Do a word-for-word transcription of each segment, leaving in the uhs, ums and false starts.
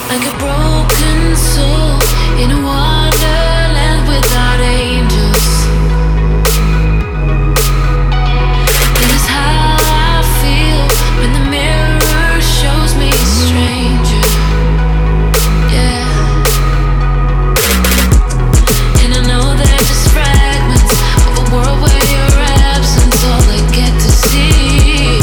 Like a broken soul in a wonderland without angels. That is how I feel when the mirror shows me a stranger. Yeah. And I know they're just fragments of a world where your absence all I get to see.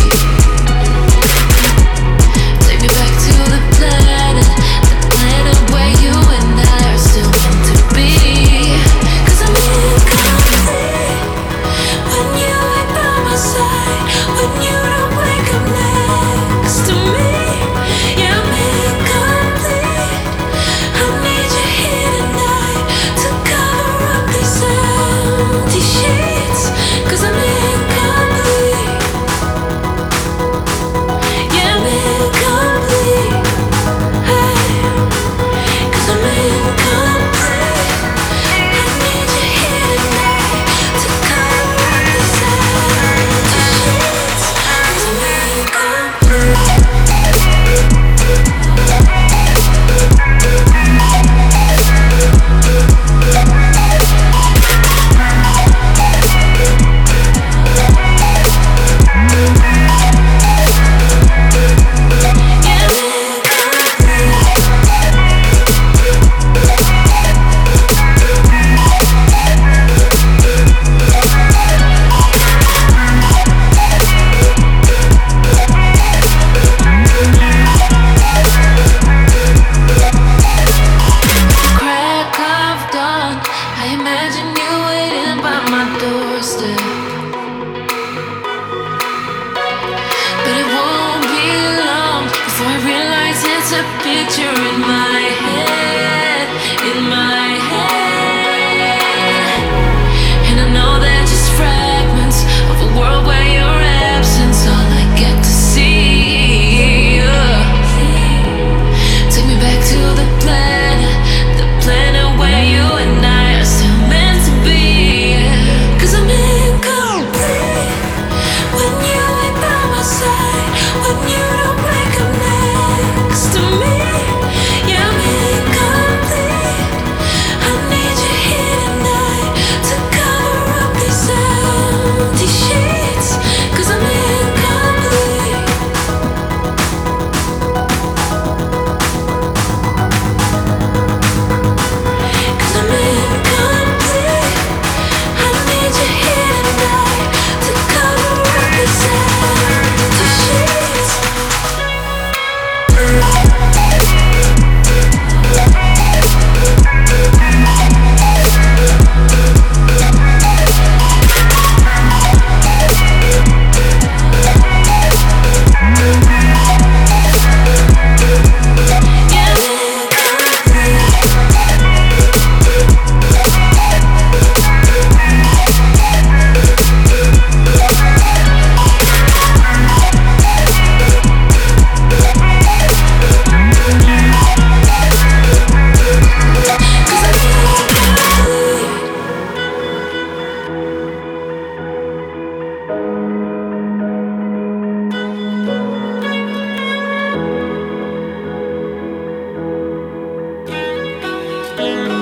Take me back to the planet, the planet where you and I are still meant to be. 'Cause I'm incomplete when you ain't by my side, when you don't wake up next to me. Yeah, I'm incomplete. I need you here tonight to cover up these empty sheets. 'Cause I'm incomplete. Yeah, I'm incomplete. Hey, 'cause I'm incomplete. I need you here tonight to cover up these empty sheets. 'Cause I'm incomplete. Crack of dawn, I imagine you waiting by my doorstep. But it won't be long before I realize it's a picture in my head, in my head. And I know they're just fragments of a world where your absence all I get to see. Yeah. Take me back to the planet, the planet where you and I are still meant to be. Yeah. 'Cause I'm incomplete when you ain't by my side, when you don't wake up next to me. Yeah, I'm incomplete. I need you here tonight to cover up these empty sheets. 'Cause I'm incomplete. 'Cause I'm incomplete. I need you here tonight to cover up these empty sheets. Yeah, I'm incomplete.